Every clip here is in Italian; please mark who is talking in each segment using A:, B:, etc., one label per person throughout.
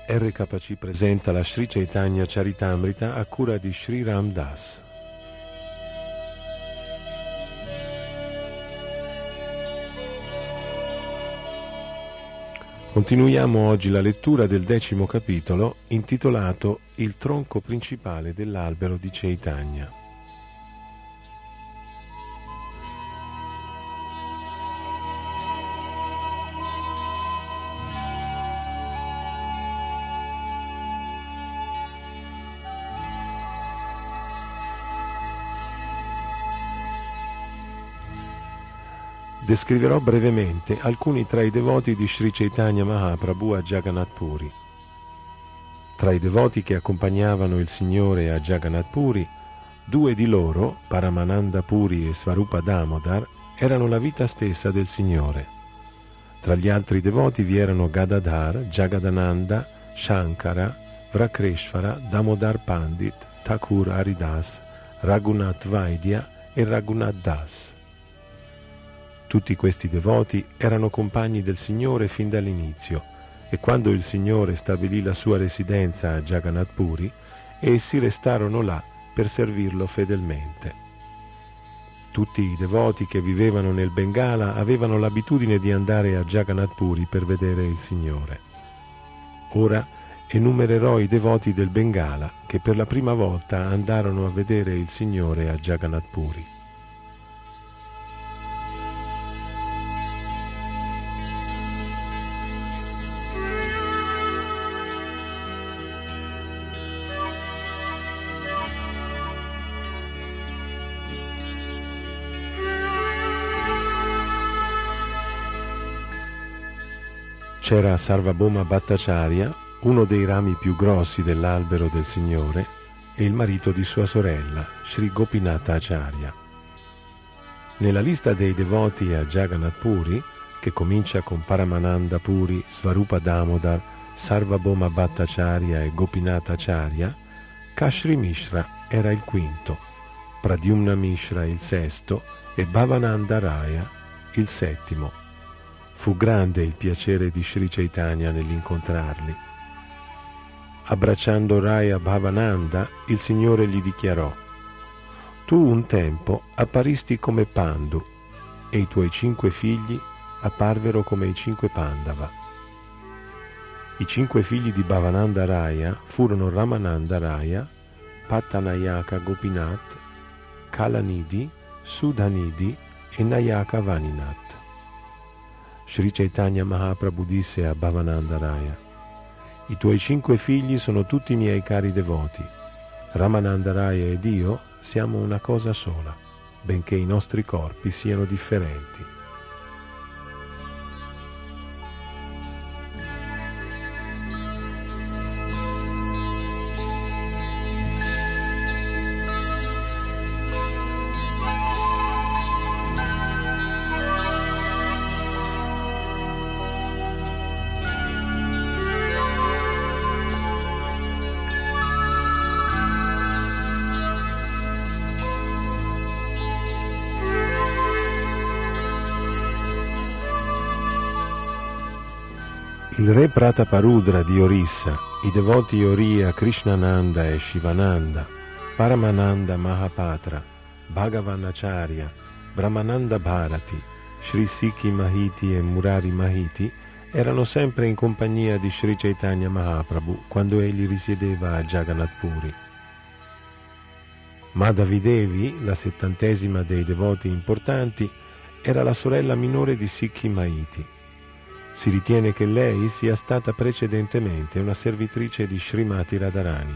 A: RKC presenta la Sri Chaitanya Charitamrita a cura di Sri Ram Das. Continuiamo oggi la lettura del 10° capitolo intitolato Il tronco principale dell'albero di Chaitanya. Descriverò brevemente alcuni tra i devoti di Sri Chaitanya Mahaprabhu a Jagannath Puri. Tra i devoti che accompagnavano il Signore a Jagannath Puri, 2 di loro, Paramananda Puri e Svarupa Damodar, erano la vita stessa del Signore. Tra gli altri devoti vi erano Gadadhar, Jagadananda, Shankara, Vrakreshvara, Damodar Pandit, Thakur Haridas, Raghunath Vaidya e Raghunath Das. Tutti questi devoti erano compagni del Signore fin dall'inizio e quando il Signore stabilì la sua residenza a Jagannath Puri, essi restarono là per servirlo fedelmente. Tutti i devoti che vivevano nel Bengala avevano l'abitudine di andare a Jagannath Puri per vedere il Signore. Ora enumererò i devoti del Bengala che per la prima volta andarono a vedere il Signore a Jagannath Puri. C'era Sarvabhauma Bhattacharya, uno dei rami più grossi dell'albero del Signore, e il marito di sua sorella, Sri Gopinatha Acharya. Nella lista dei devoti a Jagannath Puri, che comincia con Paramananda Puri, Svarupa Damodar, Sarvabhauma Bhattacharya e Gopinatha Acharya, Kashri Mishra era il quinto, Pradyumna Mishra il sesto e Bhavananda Raya il settimo. Fu grande il piacere di Sri Chaitanya nell'incontrarli. Abbracciando Raya Bhavananda, il Signore gli dichiarò: «Tu un tempo apparisti come Pandu e i tuoi 5 figli apparvero come i 5 Pandava». I 5 figli di Bhavananda Raya furono Ramananda Raya, Pattanayaka Gopinath, Kalanidhi, Sudhanidhi e Nayaka Vaninath. Sri Chaitanya Mahaprabhu disse a Bhavananda Raya: «I tuoi 5 figli sono tutti miei cari devoti. Ramananda Raya ed io siamo una cosa sola, benché i nostri corpi siano differenti». Il re Prataparudra di Orissa, i devoti Oriya, Krishnananda e Shivananda, Paramananda Mahapatra, Bhagavan Acharya, Brahmananda Bharati, Sri Sikhi Mahiti e Murari Mahiti erano sempre in compagnia di Sri Chaitanya Mahaprabhu quando egli risiedeva a Jagannath Puri. Madhavi Devi, la 70ª dei devoti importanti, era la sorella minore di Sikhi Mahiti. Si ritiene che lei sia stata precedentemente una servitrice di Srimati Radharani.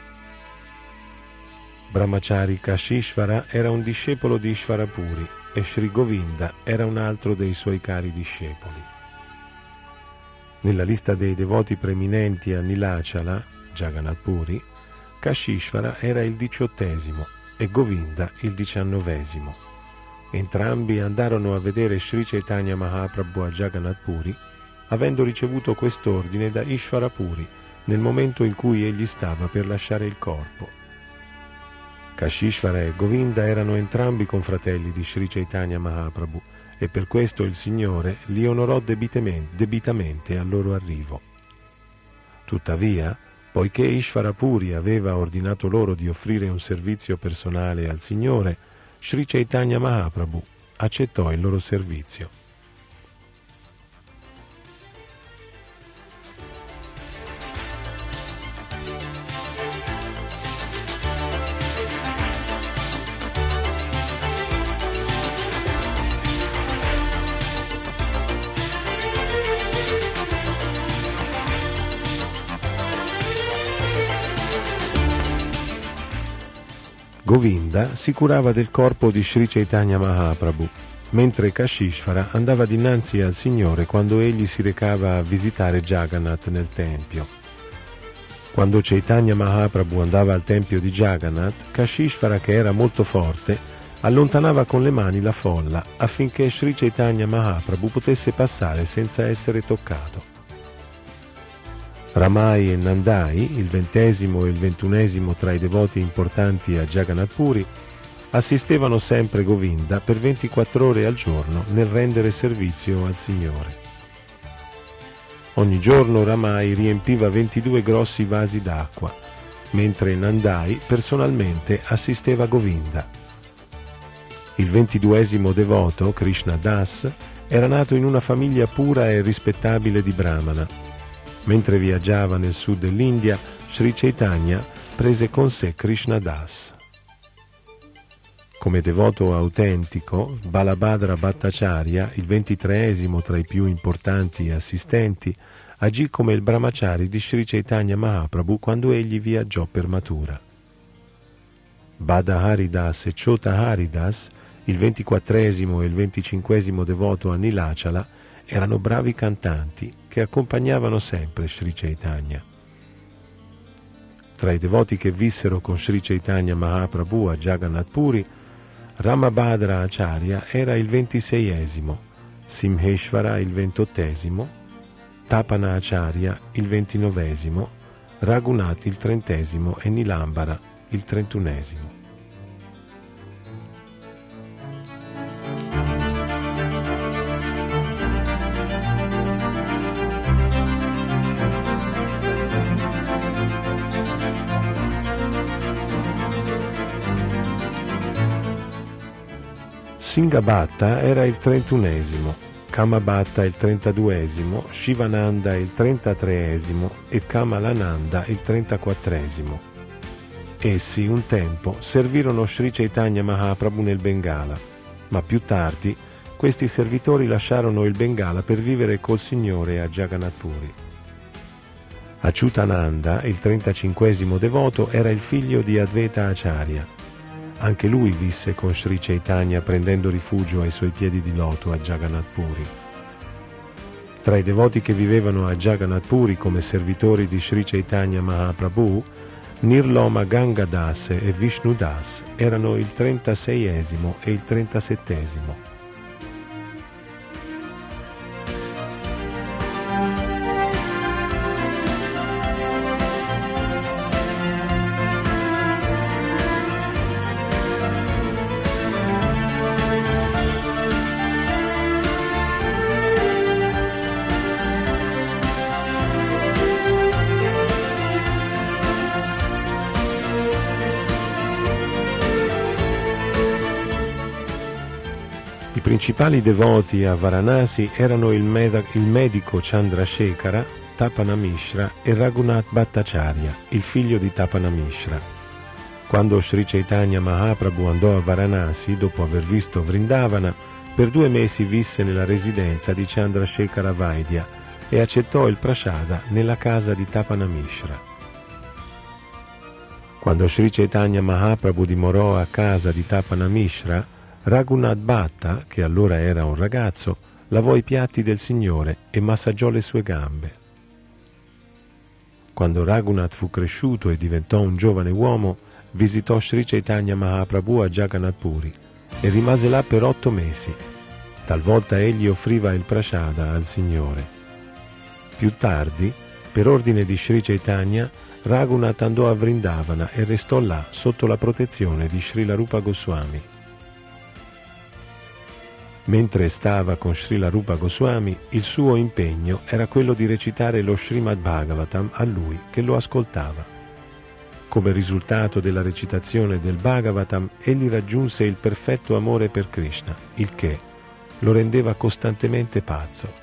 A: Brahmachari Kashishvara era un discepolo di Ishvarapuri e Sri Govinda era un altro dei suoi cari discepoli. Nella lista dei devoti preeminenti a Nilachala, Jagannath Puri, Kashishvara era il 18° e Govinda il 19°. Entrambi andarono a vedere Sri Chaitanya Mahaprabhu a Jagannath Puri, avendo ricevuto quest'ordine da Ishvarapuri nel momento in cui egli stava per lasciare il corpo. Kashishvara e Govinda erano entrambi confratelli di Sri Chaitanya Mahaprabhu e per questo il Signore li onorò debitamente al loro arrivo. Tuttavia, poiché Ishvara Puri aveva ordinato loro di offrire un servizio personale al Signore, Sri Chaitanya Mahaprabhu accettò il loro servizio. Govinda si curava del corpo di Sri Chaitanya Mahaprabhu, mentre Kashishvara andava dinanzi al Signore quando egli si recava a visitare Jagannath nel tempio. Quando Chaitanya Mahaprabhu andava al tempio di Jagannath, Kashishvara, che era molto forte, allontanava con le mani la folla affinché Sri Chaitanya Mahaprabhu potesse passare senza essere toccato. Ramai e Nandai, il 20° e il 21° tra i devoti importanti a Jagannath Puri, assistevano sempre Govinda per 24 ore al giorno nel rendere servizio al Signore. Ogni giorno Ramai riempiva 22 grossi vasi d'acqua, mentre Nandai personalmente assisteva Govinda. Il 22° devoto, Krishna Das, era nato in una famiglia pura e rispettabile di Brahmana. Mentre viaggiava nel sud dell'India, Sri Chaitanya prese con sé Krishna Das. Come devoto autentico, Balabhadra Bhattacharya, il 23° tra i più importanti assistenti, agì come il brahmachari di Sri Chaitanya Mahaprabhu quando egli viaggiò per Mathura. Bada Haridas e Chota Haridas, il 24° e il 25° devoto a Nilachala, erano bravi cantanti che accompagnavano sempre Sri Chaitanya. Tra i devoti che vissero con Sri Chaitanya Mahaprabhu a Jagannath Puri, Ramabhadra Acharya era il 26°, Simheshvara il 28°, Tapana Acharya il 29°, Raghunath il 30° e Nilambara il 31°. Singhabhatta era il 31°, Kamabhatta il 32°, Shivananda il 33° e Kamalananda il 34°. Essi un tempo servirono Sri Chaitanya Mahaprabhu nel Bengala, ma più tardi questi servitori lasciarono il Bengala per vivere col Signore a Jagannath Puri. Achyutananda, il 35° devoto, era il figlio di Advaita Acharya. Anche lui visse con Sri Chaitanya prendendo rifugio ai suoi piedi di loto a Jagannath Puri. Tra i devoti che vivevano a Jagannath Puri come servitori di Sri Chaitanya Mahaprabhu, Nirloma Gangadas e Vishnu Das erano il 36° e il 37°. I principali devoti a Varanasi erano il medico Chandrasekhara, Tapana Mishra e Raghunath Bhattacharya, il figlio di Tapana Mishra. Quando Sri Chaitanya Mahaprabhu andò a Varanasi, dopo aver visto Vrindavana, per 2 mesi visse nella residenza di Chandrasekhara Vaidya e accettò il prasada nella casa di Tapana Mishra. Quando Sri Chaitanya Mahaprabhu dimorò a casa di Tapana Mishra, Raghunath Bhatta, che allora era un ragazzo, lavò i piatti del Signore e massaggiò le sue gambe. Quando Raghunath fu cresciuto e diventò un giovane uomo, visitò Sri Chaitanya Mahaprabhu a Jagannath Puri e rimase là per 8 mesi. Talvolta egli offriva il prasada al Signore. Più tardi, per ordine di Sri Chaitanya, Raghunath andò a Vrindavana e restò là sotto la protezione di Srila Rupa Goswami. Mentre stava con Srila Rupa Goswami, il suo impegno era quello di recitare lo Srimad Bhagavatam a lui che lo ascoltava. Come risultato della recitazione del Bhagavatam, egli raggiunse il perfetto amore per Krishna, il che lo rendeva costantemente pazzo.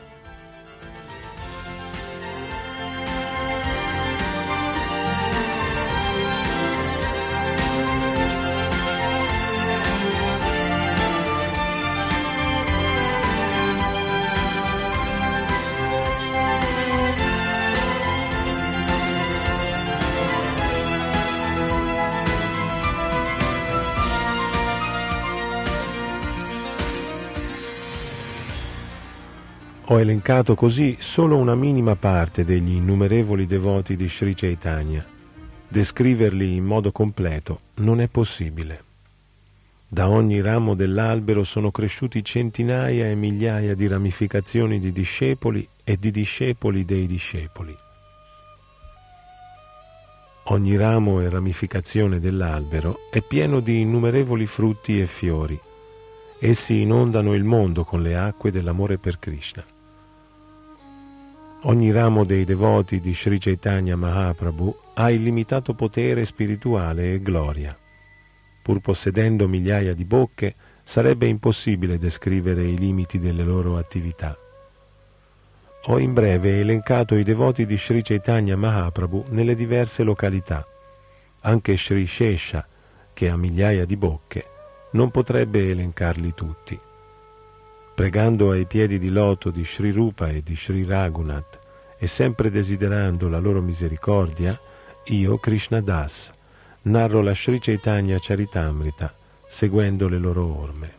A: Ho elencato così solo una minima parte degli innumerevoli devoti di Sri Chaitanya. Descriverli in modo completo non è possibile. Da ogni ramo dell'albero sono cresciuti centinaia e migliaia di ramificazioni di discepoli e di discepoli dei discepoli. Ogni ramo e ramificazione dell'albero è pieno di innumerevoli frutti e fiori. Essi inondano il mondo con le acque dell'amore per Krishna. Ogni ramo dei devoti di Sri Chaitanya Mahaprabhu ha illimitato potere spirituale e gloria. Pur possedendo migliaia di bocche, sarebbe impossibile descrivere i limiti delle loro attività. Ho in breve elencato i devoti di Sri Chaitanya Mahaprabhu nelle diverse località. Anche Sri Shesha, che ha migliaia di bocche, non potrebbe elencarli tutti. Pregando ai piedi di loto di Sri Rupa e di Sri Raghunath e sempre desiderando la loro misericordia, io, Krishna Das, narro la Sri Chaitanya Charitamrita seguendo le loro orme.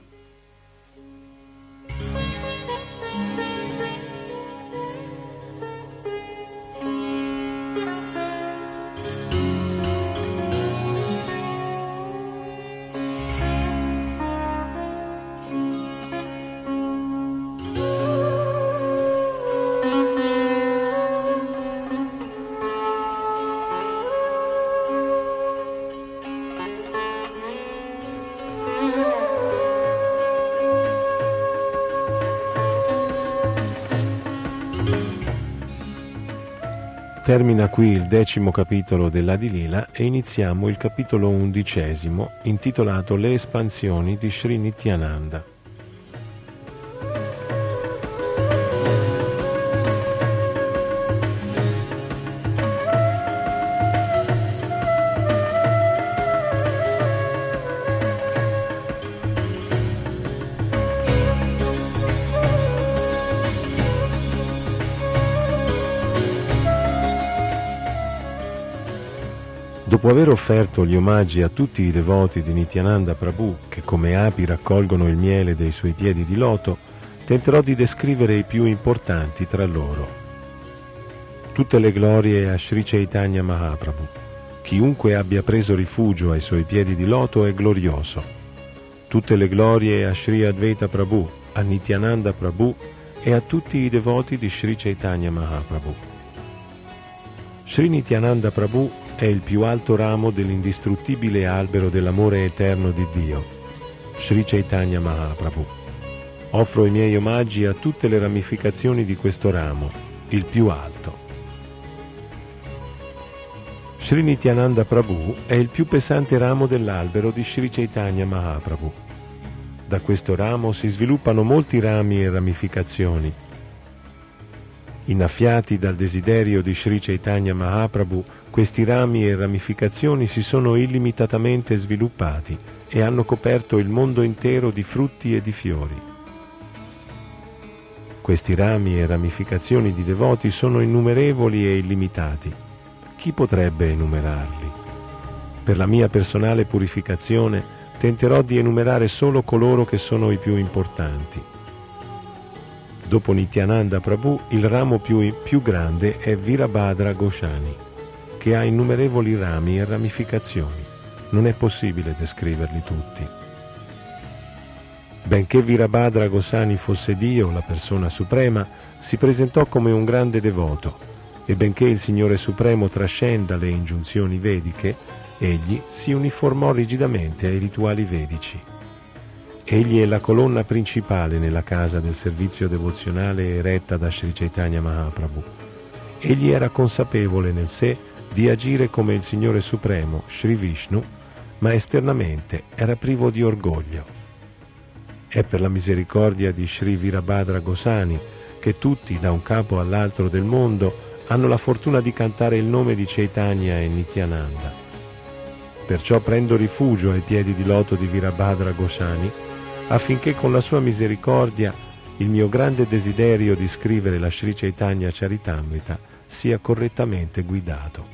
A: Termina qui il 10° capitolo dell'Adilila e iniziamo il capitolo 11 intitolato Le espansioni di Sri Nityananda. Dopo aver offerto gli omaggi a tutti i devoti di Nityananda Prabhu, che come api raccolgono il miele dei suoi piedi di loto, tenterò di descrivere i più importanti tra loro. Tutte le glorie a Sri Chaitanya Mahaprabhu. Chiunque abbia preso rifugio ai suoi piedi di loto è glorioso. Tutte le glorie a Sri Advaita Prabhu, a Nityananda Prabhu e a tutti i devoti di Sri Chaitanya Mahaprabhu. Sri Nityananda Prabhu è il più alto ramo dell'indistruttibile albero dell'amore eterno di Dio, Sri Chaitanya Mahaprabhu. Offro i miei omaggi a tutte le ramificazioni di questo ramo, il più alto. Sri Nityananda Prabhu è il più pesante ramo dell'albero di Sri Chaitanya Mahaprabhu. Da questo ramo si sviluppano molti rami e ramificazioni. Innaffiati dal desiderio di Sri Chaitanya Mahaprabhu, questi rami e ramificazioni si sono illimitatamente sviluppati e hanno coperto il mondo intero di frutti e di fiori. Questi rami e ramificazioni di devoti sono innumerevoli e illimitati. Chi potrebbe enumerarli? Per la mia personale purificazione tenterò di enumerare solo coloro che sono i più importanti. Dopo Nityananda Prabhu, il ramo più grande è Virabhadra Goswami, che ha innumerevoli rami e ramificazioni. Non è possibile descriverli tutti. Benché Virabhadra Goswami fosse Dio, la persona suprema, si presentò come un grande devoto, e benché il Signore Supremo trascenda le ingiunzioni vediche, egli si uniformò rigidamente ai rituali vedici. Egli è la colonna principale nella casa del servizio devozionale eretta da Sri Chaitanya Mahaprabhu. Egli era consapevole nel sé di agire come il Signore Supremo, Sri Vishnu, ma esternamente era privo di orgoglio. È per la misericordia di Sri Virabhadra Gosani che tutti, da un capo all'altro del mondo, hanno la fortuna di cantare il nome di Chaitanya e Nityananda. Perciò prendo rifugio ai piedi di loto di Virabhadra Gosani, affinché con la sua misericordia il mio grande desiderio di scrivere la Sri Chaitanya Charitamrita sia correttamente guidato.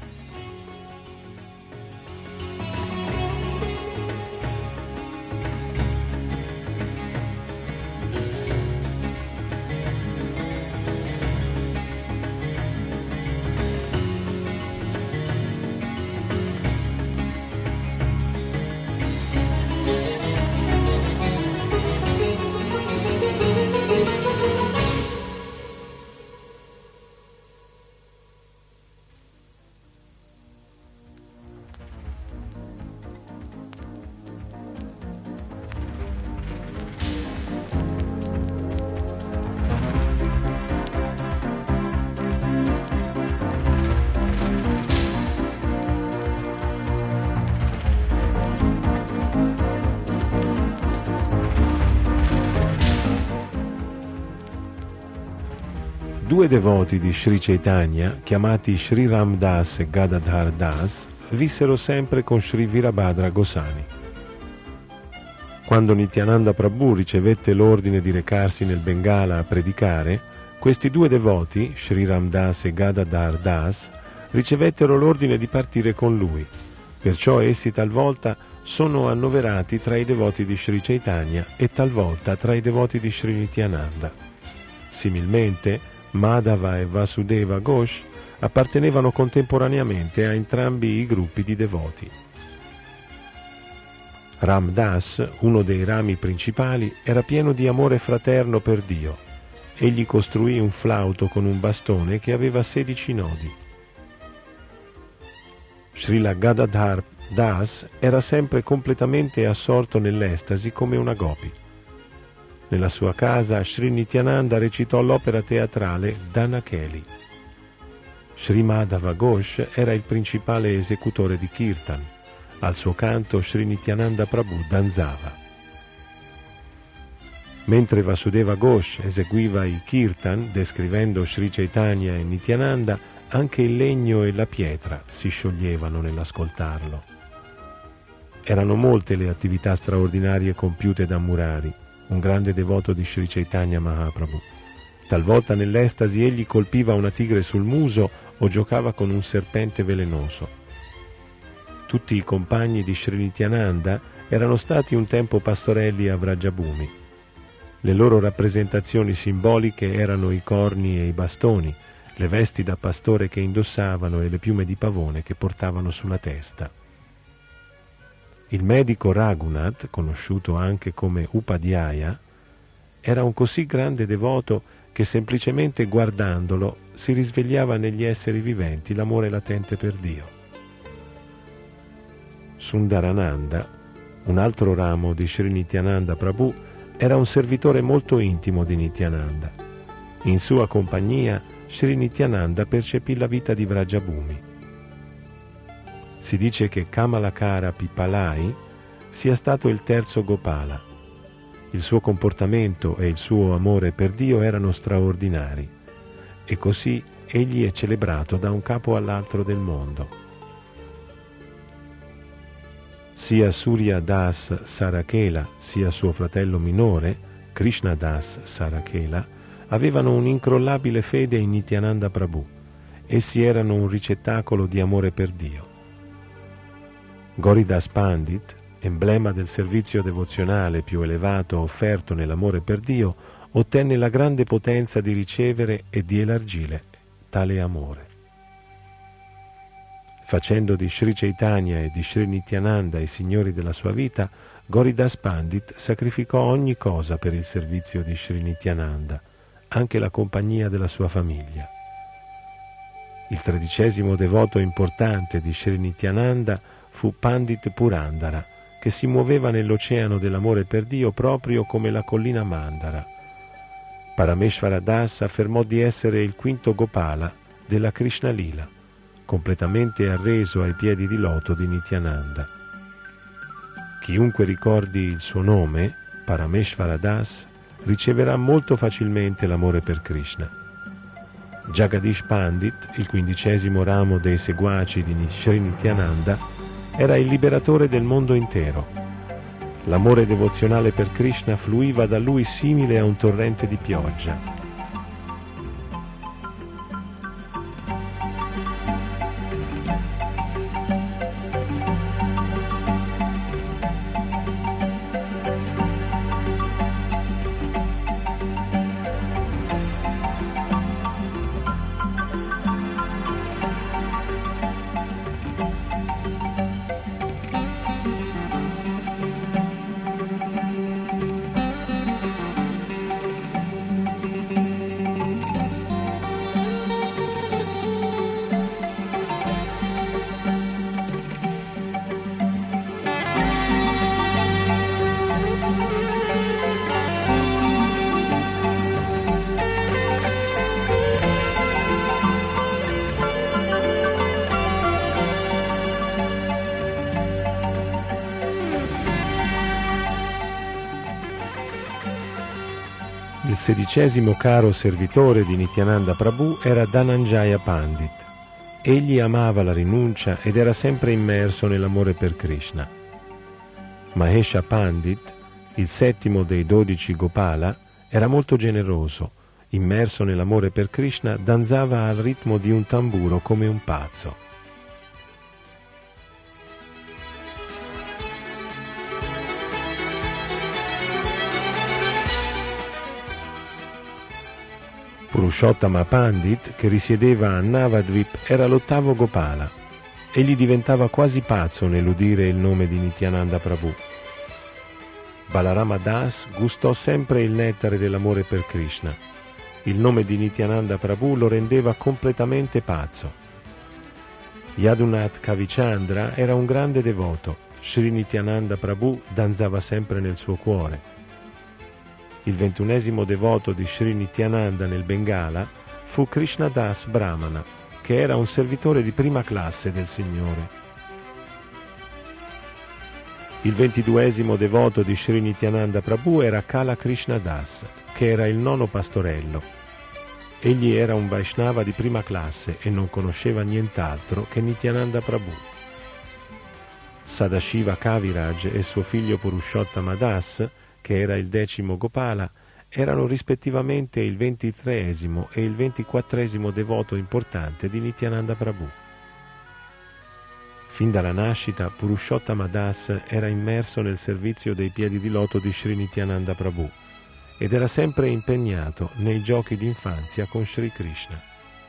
A: Due devoti di Sri Chaitanya, chiamati Sri Ram Das e Gadadhar Das, vissero sempre con Sri Virabhadra Gosani. Quando Nityananda Prabhu ricevette l'ordine di recarsi nel Bengala a predicare, questi due devoti, Sri Ram Das e Gadadhar Das, ricevettero l'ordine di partire con lui. Perciò essi talvolta sono annoverati tra i devoti di Sri Chaitanya e talvolta tra i devoti di Sri Nityananda. Similmente, Madhava e Vasudeva Ghosh appartenevano contemporaneamente a entrambi i gruppi di devoti. Ram Das, uno dei rami principali, era pieno di amore fraterno per Dio. Egli costruì un flauto con un bastone che aveva 16 nodi. Srila Gadadhar Das era sempre completamente assorto nell'estasi come una gopi. Nella sua casa Sri Nityananda recitò l'opera teatrale Danakeli. Sri Madhava Ghosh era il principale esecutore di Kirtan. Al suo canto Sri Nityananda Prabhu danzava. Mentre Vasudeva Ghosh eseguiva i Kirtan, descrivendo Sri Chaitanya e Nityananda, anche il legno e la pietra si scioglievano nell'ascoltarlo. Erano molte le attività straordinarie compiute da Murari, un grande devoto di Sri Chaitanya Mahaprabhu. Talvolta nell'estasi egli colpiva una tigre sul muso o giocava con un serpente velenoso. Tutti i compagni di Sri Nityananda erano stati un tempo pastorelli a Vrajabhumi. Le loro rappresentazioni simboliche erano i corni e i bastoni, le vesti da pastore che indossavano e le piume di pavone che portavano sulla testa. Il medico Raghunath, conosciuto anche come Upadhyaya, era un così grande devoto che semplicemente guardandolo si risvegliava negli esseri viventi l'amore latente per Dio. Sundarananda, un altro ramo di Sri Nityananda Prabhu, era un servitore molto intimo di Nityananda. In sua compagnia Sri Nityananda percepì la vita di Vrajabhumi. Si dice che Kamalakara Pipalai sia stato il terzo Gopala. Il suo comportamento e il suo amore per Dio erano straordinari, e così egli è celebrato da un capo all'altro del mondo. Sia Surya Das Sarakela sia suo fratello minore, Krishna Das Sarakela, avevano un'incrollabile fede in Nityananda Prabhu. Essi erano un ricettacolo di amore per Dio. Gauridas Pandit, emblema del servizio devozionale più elevato offerto nell'amore per Dio, ottenne la grande potenza di ricevere e di elargire tale amore. Facendo di Sri Chaitanya e di Sri Nityananda i signori della sua vita, Gauridas Pandit sacrificò ogni cosa per il servizio di Sri Nityananda, anche la compagnia della sua famiglia. Il 13° devoto importante di Sri Nityananda fu Pandit Purandara, che si muoveva nell'oceano dell'amore per Dio proprio come la collina Mandara. Parameshvara Das affermò di essere il quinto Gopala della Krishna Lila, completamente arreso ai piedi di loto di Nityananda. Chiunque ricordi il suo nome, Parameshvara Das, riceverà molto facilmente l'amore per Krishna. Jagadish Pandit, il 15° ramo dei seguaci di Sri Nityananda, era il liberatore del mondo intero. L'amore devozionale per Krishna fluiva da lui simile a un torrente di pioggia. Il 16° caro servitore di Nityananda Prabhu era Dhananjaya Pandit. Egli amava la rinuncia ed era sempre immerso nell'amore per Krishna. Mahesha Pandit, il 7° dei 12 Gopala, era molto generoso. Immerso nell'amore per Krishna, danzava al ritmo di un tamburo come un pazzo. Purushottama Pandit, che risiedeva a Navadvip, era l'8° Gopala. Egli diventava quasi pazzo nell'udire il nome di Nityananda Prabhu. Balarama Das gustò sempre il nettare dell'amore per Krishna. Il nome di Nityananda Prabhu lo rendeva completamente pazzo. Yadunath Kavichandra era un grande devoto. Sri Nityananda Prabhu danzava sempre nel suo cuore. Il 21° devoto di Sri Nityananda nel Bengala fu Krishnadas Brahmana, che era un servitore di prima classe del Signore. Il 22° devoto di Sri Nityananda Prabhu era Kala Krishnadas, che era il 9° pastorello. Egli era un Vaishnava di prima classe e non conosceva nient'altro che Nityananda Prabhu. Sadashiva Kaviraj e suo figlio Purushottama Das, che era il 10° Gopala, erano rispettivamente il 23° e il 24° devoto importante di Nityananda Prabhu. Fin dalla nascita, Purushottama Das era immerso nel servizio dei piedi di loto di Sri Nityananda Prabhu ed era sempre impegnato nei giochi d'infanzia con Sri Krishna.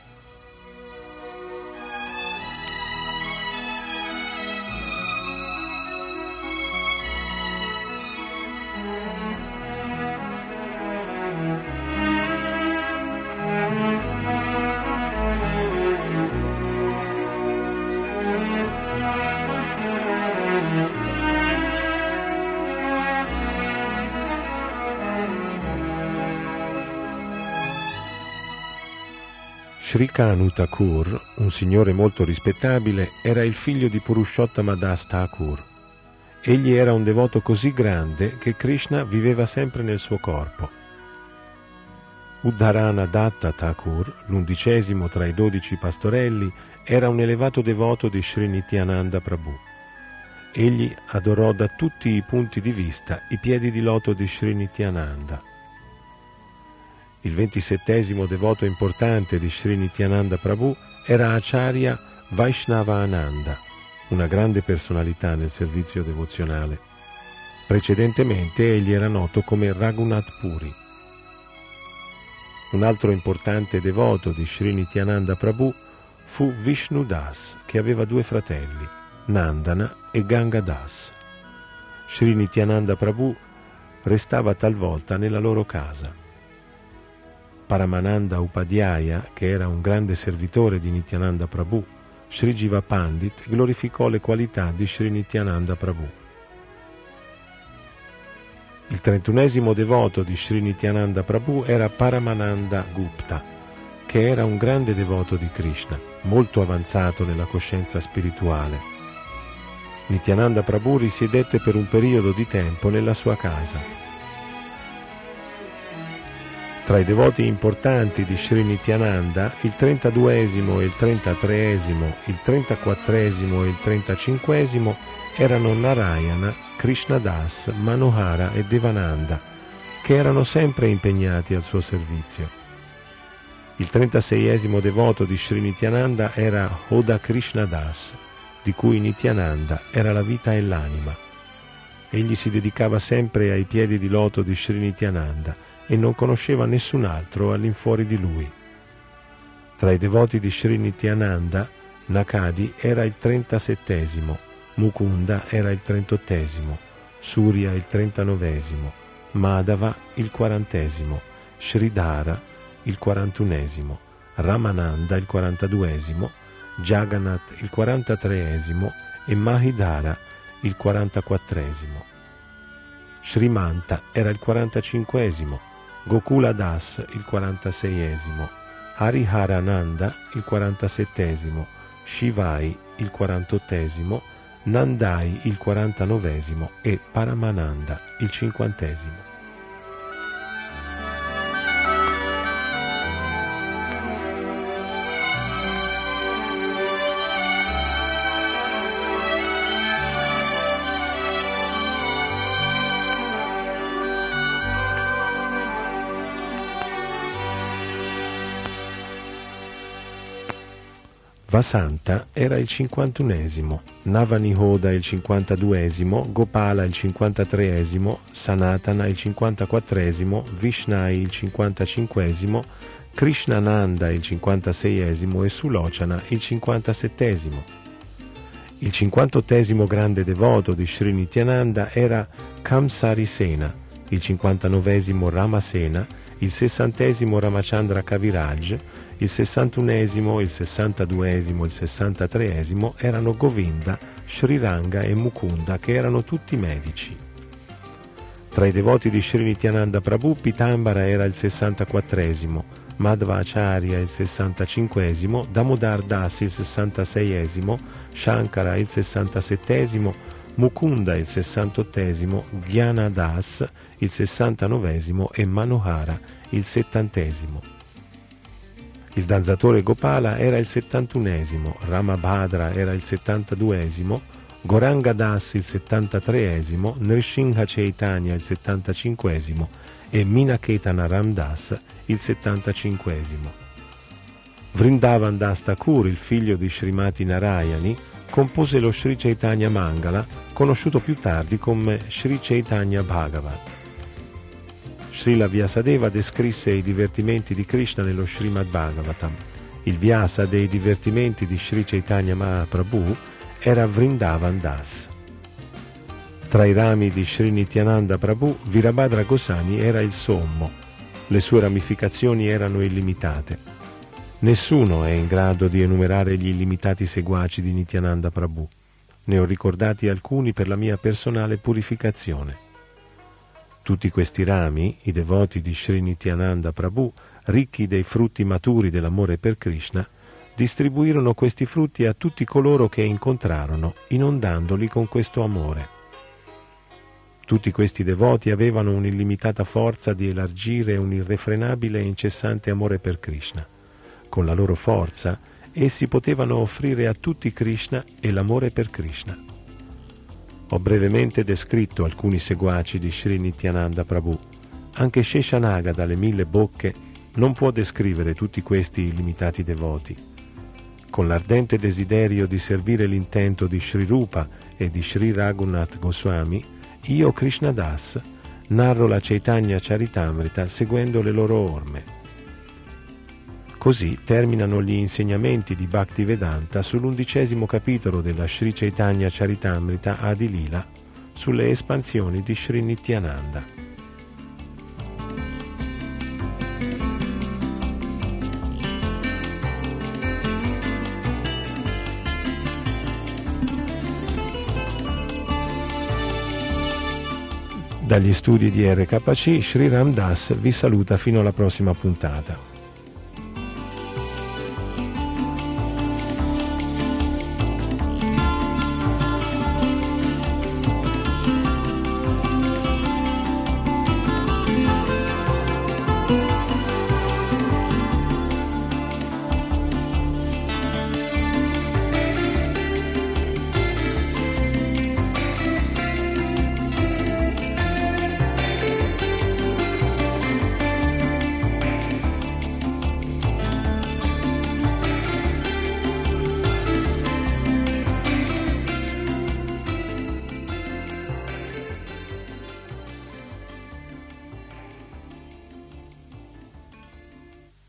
A: Sri Kanu Thakur, un signore molto rispettabile, era il figlio di Purushottama Das Thakur. Egli era un devoto così grande che Krishna viveva sempre nel suo corpo. Uddharana Datta Thakur, l'11° tra i 12 pastorelli, era un elevato devoto di Sri Nityananda Prabhu. Egli adorò da tutti i punti di vista i piedi di loto di Sri Nityananda. Il 27° devoto importante di Sri Nityananda Prabhu era Acharya Vaishnava Ananda, una grande personalità nel servizio devozionale. Precedentemente egli era noto come Raghunath Puri. Un altro importante devoto di Sri Nityananda Prabhu fu Vishnu Das, che aveva 2 fratelli, Nandana e Ganga Das. Sri Nityananda Prabhu restava talvolta nella loro casa. Paramananda Upadhyaya, che era un grande servitore di Nityananda Prabhu, Sri Jiva Pandit glorificò le qualità di Sri Nityananda Prabhu. Il 31esimo devoto di Sri Nityananda Prabhu era Paramananda Gupta, che era un grande devoto di Krishna, molto avanzato nella coscienza spirituale. Nityananda Prabhu risiedette per un periodo di tempo nella sua casa. Tra i devoti importanti di Sri Nityananda, il 32esimo e il 33esimo, il 34esimo e il 35esimo erano Narayana, Krishnadas, Manohara e Devananda, che erano sempre impegnati al suo servizio. Il 36esimo devoto di Sri Nityananda era Oda Krishnadas, di cui Nityananda era la vita e l'anima. Egli si dedicava sempre ai piedi di loto di Sri Nityananda e non conosceva nessun altro all'infuori di lui. Tra i devoti di Sri Nityananda, Nakadi era il 37esimo, Mukunda era il 38esimo, Surya il 39esimo, Madhava il 40esimo, Sridhara il 41esimo, Ramananda il 42esimo, Jagannath il 43esimo e Mahidara il 44esimo. Srimanta era il 45esimo, Gokula Das il 46esimo, Hariharananda il 47esimo, Shivai il 48esimo, Nandai il 49esimo e Paramananda il 50esimo. Vasanta era il 51esimo, Navanihoda il 52esimo, Gopala il 53esimo, Sanatana il 54esimo, Vishnai il 55esimo, Krishnananda il 56esimo e Sulochana il 57esimo. Il 58esimo grande devoto di Sri Nityananda era Kamsarisena, il 59esimo Ramasena, il 60esimo Ramachandra Kaviraj, il 61esimo, il 62esimo, il 63esimo erano Govinda, Sriranga e Mukunda, che erano tutti medici. Tra i devoti di Sri Nityananda Prabhu, Pitambara era il 64esimo, Madhvacharya il 65esimo, Damodar Das il 66esimo, Shankara il 67esimo, Mukunda il 68esimo, Gyana Das il 69esimo e Manohara il 70esimo. Il danzatore Gopala era il 71esimo, Ramabhadra era il 72esimo, Goranga Das il 73esimo, Nrsimha Chaitanya il 75esimo e Minaketana Ramdas il 75esimo. Vrindavan Das Thakur, il figlio di Srimati Narayani, compose lo Sri Chaitanya Mangala, conosciuto più tardi come Sri Chaitanya Bhagavat. Srila Vyasadeva descrisse i divertimenti di Krishna nello Srimad Bhagavatam. Il Vyasa dei divertimenti di Sri Chaitanya Mahaprabhu era Vrindavan Das. Tra i rami di Sri Nityananda Prabhu, Virabhadra Goswami era il sommo. Le sue ramificazioni erano illimitate. Nessuno è in grado di enumerare gli illimitati seguaci di Nityananda Prabhu. Ne ho ricordati alcuni per la mia personale purificazione. Tutti questi rami, i devoti di Sri Nityananda Prabhu, ricchi dei frutti maturi dell'amore per Krishna, distribuirono questi frutti a tutti coloro che incontrarono, inondandoli con questo amore. Tutti questi devoti avevano un'illimitata forza di elargire un irrefrenabile e incessante amore per Krishna. Con la loro forza, essi potevano offrire a tutti Krishna e l'amore per Krishna. Ho brevemente descritto alcuni seguaci di Sri Nityananda Prabhu. Anche Sheshanaga dalle 1000 bocche non può descrivere tutti questi illimitati devoti. Con l'ardente desiderio di servire l'intento di Sri Rupa e di Sri Raghunath Goswami, io, Krishnadas, narro la Chaitanya Charitamrita seguendo le loro orme. Così terminano gli insegnamenti di Bhaktivedanta sull'11° capitolo della Sri Chaitanya Charitamrita Adi Lila sulle espansioni di Sri Nityananda. Dagli studi di RKC, Sri Ram Das vi saluta fino alla prossima puntata.